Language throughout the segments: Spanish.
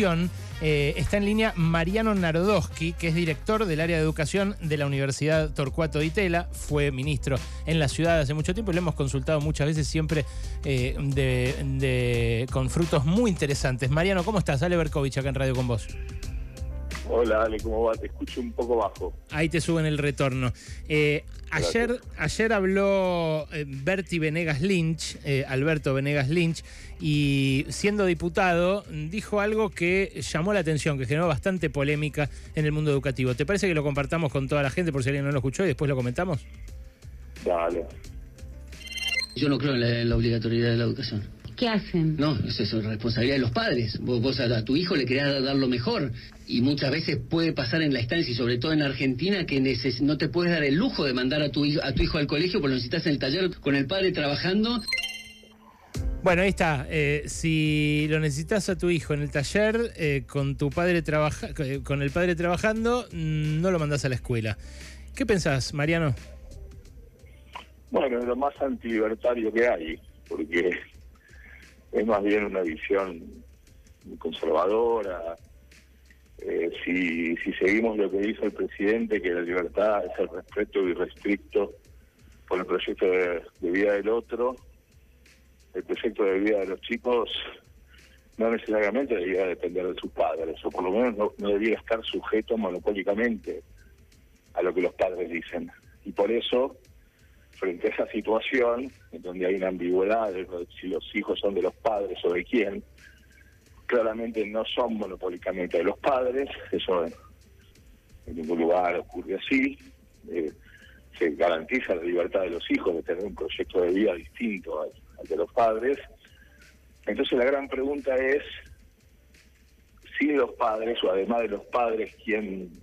educación. Está en línea Mariano Narodowski, que es director del área de educación de la Universidad Torcuato Di Tella. Fue ministro en la ciudad hace mucho tiempo y lo hemos consultado muchas veces, siempre con frutos muy interesantes. Mariano, ¿cómo estás? Ale Berkovich acá en Radio con vos. Hola, Ale, ¿cómo va? Te escucho un poco bajo. Ahí te suben el retorno. Ayer habló Berti Venegas Lynch, Alberto Venegas Lynch, y siendo diputado dijo algo que llamó la atención, que generó bastante polémica en el mundo educativo. ¿Te parece que lo compartamos con toda la gente por si alguien no lo escuchó y después lo comentamos? Dale. Yo no creo en la obligatoriedad de la educación. ¿Qué hacen? No, eso es responsabilidad de los padres. Vos a tu hijo le querés dar lo mejor. Y muchas veces puede pasar en la estancia, y sobre todo en Argentina, que no te puedes dar el lujo de mandar a tu hijo al colegio porque lo necesitas en el taller con el padre trabajando. Bueno, ahí está. Si lo necesitas a tu hijo en el taller, con el padre trabajando, no lo mandás a la escuela. ¿Qué pensás, Mariano? Bueno, es lo más antilibertario que hay, porque es más bien una visión conservadora. Si seguimos lo que dice el presidente, que la libertad es el respeto irrestricto por el proyecto de vida del otro, el proyecto de vida de los chicos no necesariamente debería depender de sus padres, o por lo menos no debería estar sujeto monopólicamente a lo que los padres dicen. Y por eso, frente a esa situación, en donde hay una ambigüedad de si los hijos son de los padres o de quién, claramente no son monopólicamente de los padres, eso en ningún lugar ocurre así. Se garantiza la libertad de los hijos de tener un proyecto de vida distinto al de los padres. Entonces la gran pregunta es si los padres, o además de los padres, quien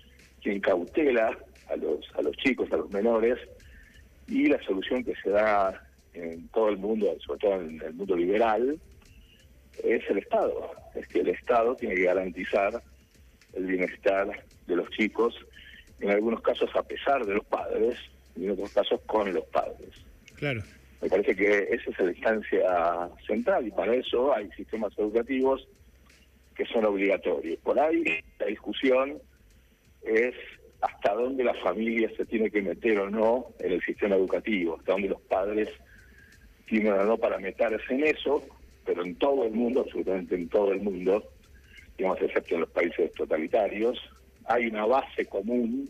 cautela a los chicos, a los menores, y la solución que se da en todo el mundo, sobre todo en el mundo liberal, es el Estado. Es que el Estado tiene que garantizar el bienestar de los chicos, en algunos casos a pesar de los padres, y en otros casos con los padres. Claro. Me parece que esa es la instancia central, y para eso hay sistemas educativos que son obligatorios. Por ahí la discusión es hasta dónde la familia se tiene que meter o no en el sistema educativo, hasta dónde los padres tienen o no para meterse en eso, pero en todo el mundo, absolutamente en todo el mundo, digamos, excepto en los países totalitarios, hay una base común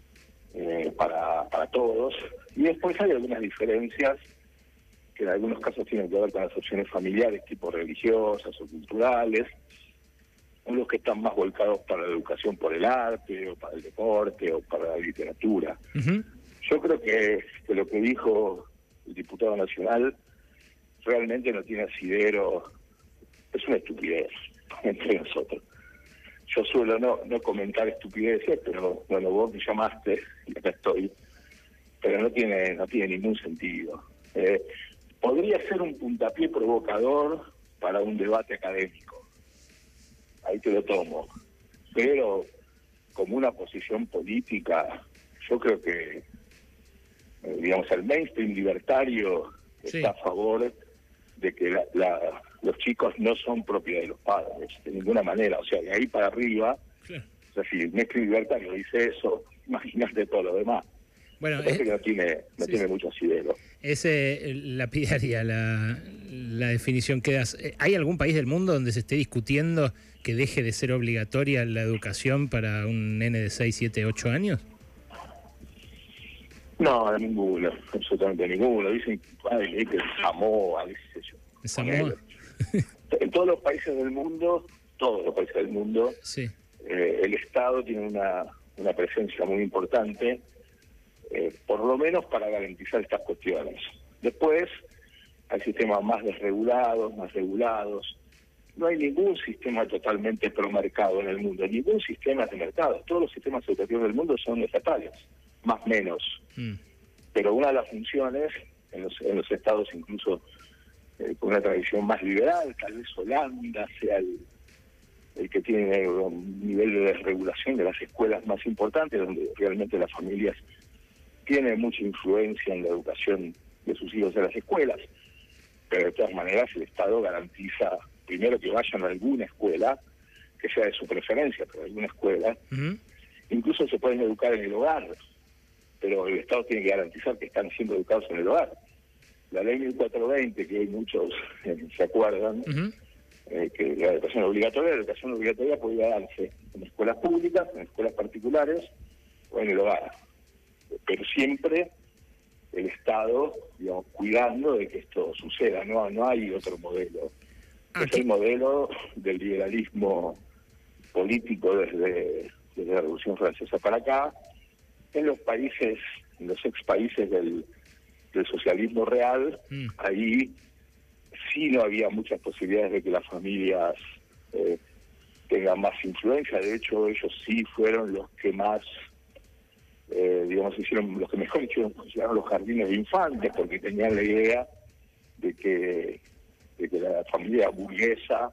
para todos, y después hay algunas diferencias que en algunos casos tienen que ver con las opciones familiares, tipo religiosas o culturales, unos que están más volcados para la educación por el arte, o para el deporte, o para la literatura. Uh-huh. Yo creo que lo que dijo el diputado nacional realmente no tiene asidero, es una estupidez entre nosotros. Yo suelo no comentar estupideces, pero bueno, vos me llamaste y acá estoy, pero no tiene ningún sentido. Podría ser un puntapié provocador para un debate académico, ahí te lo tomo, pero como una posición política, yo creo que, digamos, el mainstream libertario está a favor de que los chicos no son propiedad de los padres, de ninguna manera. O sea, de ahí para arriba, claro. O sea, si el mainstream libertario dice eso, imagínate todo lo demás. Bueno, parece que no tiene mucho asidero. Es lapidaria la definición que das. ¿Hay algún país del mundo donde se esté discutiendo que deje de ser obligatoria la educación para un nene de 6, 7, 8 años? No, ninguno, absolutamente ninguno. Dicen que es Samoa, qué sé yo. ¿Es Samoa? En todos los países del mundo, sí. El Estado tiene una presencia muy importante, por lo menos para garantizar estas cuestiones. Después hay sistemas más desregulados, más regulados. No hay ningún sistema totalmente promercado en el mundo, ningún sistema de mercado. Todos los sistemas educativos del mundo son estatales, más o menos. Pero una de las funciones, en los estados incluso con una tradición más liberal, tal vez Holanda sea el que tiene un nivel de desregulación de las escuelas más importantes, donde realmente las familias tienen mucha influencia en la educación de sus hijos en las escuelas. Pero de todas maneras el Estado garantiza, primero, que vayan a alguna escuela, que sea de su preferencia, pero alguna escuela, incluso se pueden educar en el hogar, pero el Estado tiene que garantizar que están siendo educados en el hogar. La ley 1420, que hay muchos se acuerdan, que la educación obligatoria podía darse en escuelas públicas, en escuelas particulares o en el hogar, pero siempre el Estado, digamos, cuidando de que esto suceda. No hay otro modelo. Es el modelo del liberalismo político desde la Revolución Francesa para acá. En los países, en los ex países del socialismo real, ahí sí no había muchas posibilidades de que las familias tengan más influencia. De hecho, ellos sí fueron los que más, hicieron, los que mejor hicieron funcionar los jardines de infantes, porque tenían la idea de que la familia burguesa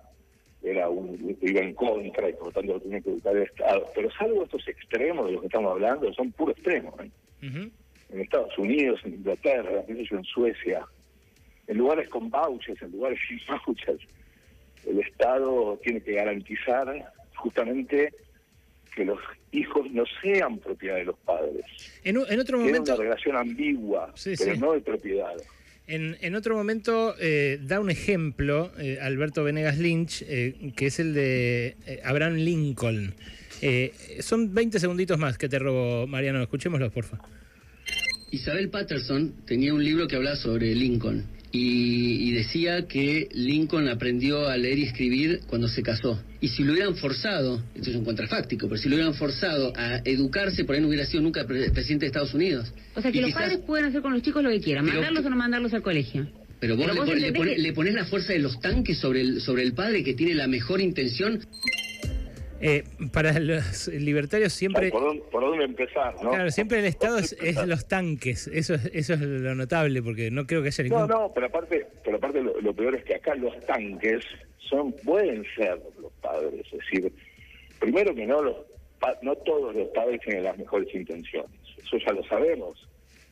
iba en contra y por lo tanto lo tenía que educar el Estado. Pero salvo estos extremos de los que estamos hablando, son puro extremos. En Estados Unidos, en Inglaterra, en Suecia, en lugares con vouchers, en lugares sin vouchers, el Estado tiene que garantizar justamente que los hijos no sean propiedad de los padres. En otro momento... Tiene una relación ambigua, pero no de propiedad. En otro momento da un ejemplo, Alberto Venegas Lynch, que es el de Abraham Lincoln. Son 20 segunditos más que te robo, Mariano. Escuchémoslos, porfa. Isabel Patterson tenía un libro que hablaba sobre Lincoln y decía que Lincoln aprendió a leer y escribir cuando se casó. Y si lo hubieran forzado, esto es un contrafáctico, pero si lo hubieran forzado a educarse, por ahí no hubiera sido nunca presidente de Estados Unidos. O sea, que los padres pueden hacer con los chicos lo que quieran, mandarlos o no mandarlos al colegio. Pero vos le ponés la fuerza de los tanques sobre el padre que tiene la mejor intención. Para los libertarios siempre... ¿Por dónde empezar, no? Claro, siempre el Estado es los tanques. Eso es lo notable, porque no creo que haya ningún... No, pero aparte lo peor es que acá los tanques pueden ser los padres. Es decir, primero que no todos los padres tienen las mejores intenciones. Eso ya lo sabemos.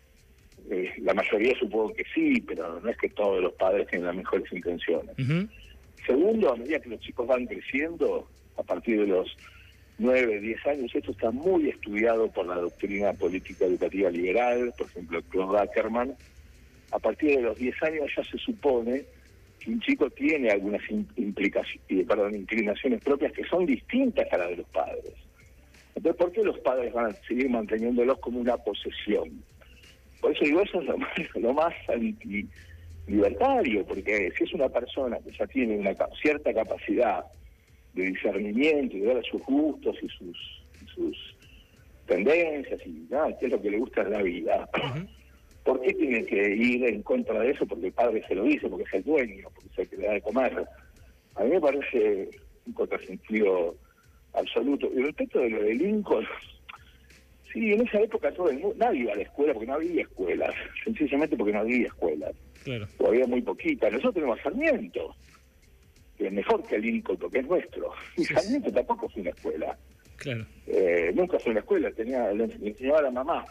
La mayoría supongo que sí, pero no es que todos los padres tienen las mejores intenciones. Segundo, a medida que los chicos van creciendo, a partir de los 9, 10 años, esto está muy estudiado por la doctrina política educativa liberal, por ejemplo, Claude Ackerman. A partir de los 10 años ya se supone que un chico tiene algunas inclinaciones propias que son distintas a las de los padres. Entonces, ¿por qué los padres van a seguir manteniéndolos como una posesión? Por eso digo, eso es lo más anti-libertario, porque si es una persona que ya tiene una cierta capacidad de discernimiento y de ver sus gustos y sus tendencias y qué es lo que le gusta en la vida, ¿por qué tiene que ir en contra de eso? Porque el padre se lo dice, porque es el dueño, porque es el que le da de comer. A mí me parece un contrasentido absoluto. Y respecto de lo de Lincoln, sí, en esa época nadie iba a la escuela porque no había escuelas, sencillamente porque no había escuelas. Claro. O había muy poquitas. Nosotros tenemos a Sarmiento, que es mejor que Lincoln porque es nuestro. Y Sarmiento tampoco fue una escuela. Claro. Nunca fue una escuela, le enseñaba a la mamá,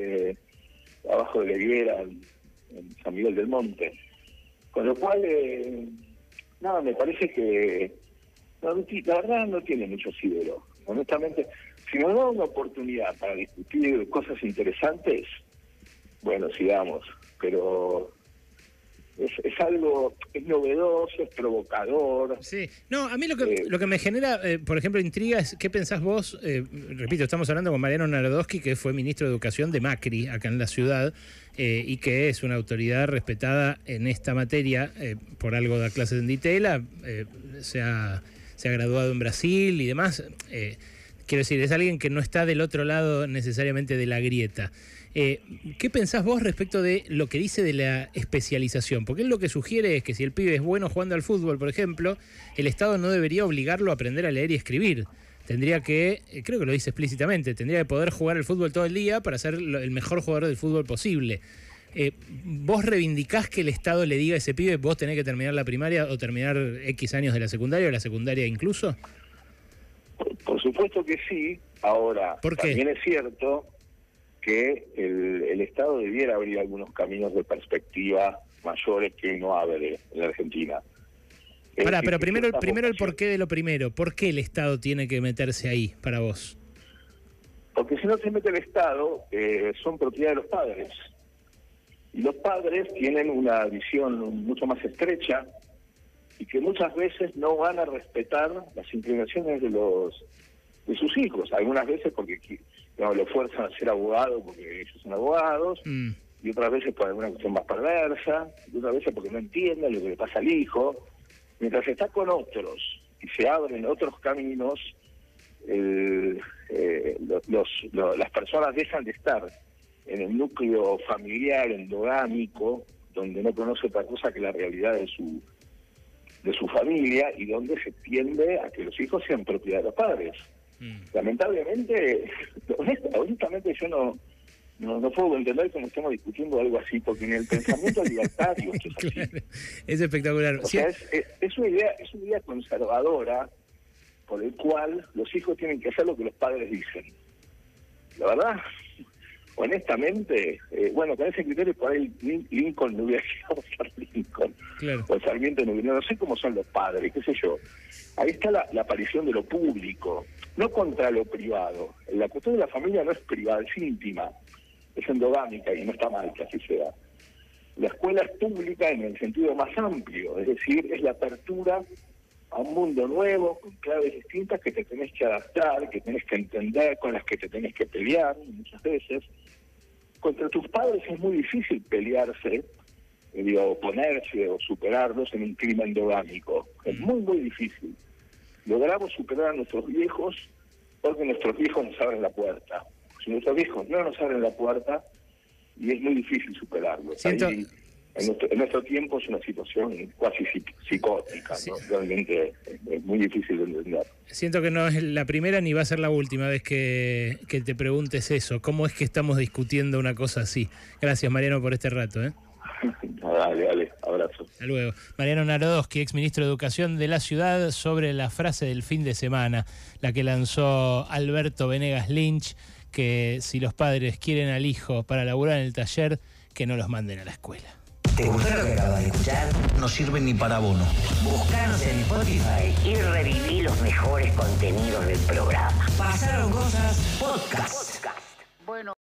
abajo de la higuera, en San Miguel del Monte. Con lo cual, me parece que la verdad no tiene mucho asidero. Honestamente, si nos da una oportunidad para discutir cosas interesantes, bueno, sigamos, pero es algo, es novedoso, es provocador. Sí, no, a mí lo que me genera, por ejemplo, intriga es qué pensás vos, repito, estamos hablando con Mariano Narodowski, que fue ministro de Educación de Macri, acá en la ciudad, y que es una autoridad respetada en esta materia, por algo da clases en Ditela, se ha graduado en Brasil y demás. Quiero decir, es alguien que no está del otro lado necesariamente de la grieta. ¿Qué pensás vos respecto de lo que dice de la especialización? Porque él lo que sugiere es que si el pibe es bueno jugando al fútbol, por ejemplo, el Estado no debería obligarlo a aprender a leer y escribir. Tendría que, creo que lo dice explícitamente, tendría que poder jugar al fútbol todo el día para ser el mejor jugador del fútbol posible. ¿Vos reivindicás que el Estado le diga a ese pibe, vos tenés que terminar la primaria o terminar X años de la secundaria o la secundaria incluso? Por supuesto que sí. Ahora, también es cierto que el Estado debiera abrir algunos caminos de perspectiva mayores que no abre en la Argentina. Pará, pero primero el porqué de lo primero. ¿Por qué el Estado tiene que meterse ahí para vos? Porque si no se mete el Estado, son propiedad de los padres. Y los padres tienen una visión mucho más estrecha y que muchas veces no van a respetar las inclinaciones de sus hijos. Algunas veces porque lo fuerzan a ser abogado porque ellos son abogados, y otras veces por alguna cuestión más perversa, y otras veces porque no entienden lo que le pasa al hijo. Mientras está con otros y se abren otros caminos, las personas dejan de estar en el núcleo familiar endogámico, donde no conoce otra cosa que la realidad de su familia, y donde se tiende a que los hijos sean propiedad de los padres. Lamentablemente, honestamente yo no puedo entender cómo estamos discutiendo algo así, porque en el pensamiento libertario esto es así. Claro, es espectacular. O sea, es una idea conservadora por el cual los hijos tienen que hacer lo que los padres dicen. La verdad, honestamente, con ese criterio por ahí Lincoln no hubiera llegado a ser Lincoln. Claro. O Sarmiento no sé cómo son los padres, qué sé yo. Ahí está la aparición de lo público, no contra lo privado. La cuestión de la familia no es privada, es íntima, es endogámica y no está mal que así sea. La escuela es pública en el sentido más amplio, es decir, es la apertura a un mundo nuevo, con claves distintas que te tenés que adaptar, que tenés que entender, con las que te tenés que pelear muchas veces. Contra tus padres es muy difícil pelearse, oponerse o superarlos en un clima endogámico. Es muy, muy difícil. Logramos superar a nuestros viejos porque nuestros viejos nos abren la puerta. Si nuestros viejos no nos abren la puerta, y es muy difícil superarlos. En nuestro tiempo es una situación casi psicótica, sí. ¿No? Realmente es muy difícil de entender. Siento que no es la primera ni va a ser la última vez que te preguntes eso. ¿Cómo es que estamos discutiendo una cosa así? Gracias, Mariano, por este rato. Dale, abrazo. Hasta luego. Mariano Narodowski, exministro de Educación de la ciudad, sobre la frase del fin de semana, la que lanzó Alberto Venegas Lynch, que si los padres quieren al hijo para laburar en el taller, que no los manden a la escuela. ¿Te gustó lo que acabas de escuchar? No sirve ni para abono. Buscanos en Spotify y reviví los mejores contenidos del programa. Pasaron Cosas Podcast. Bueno.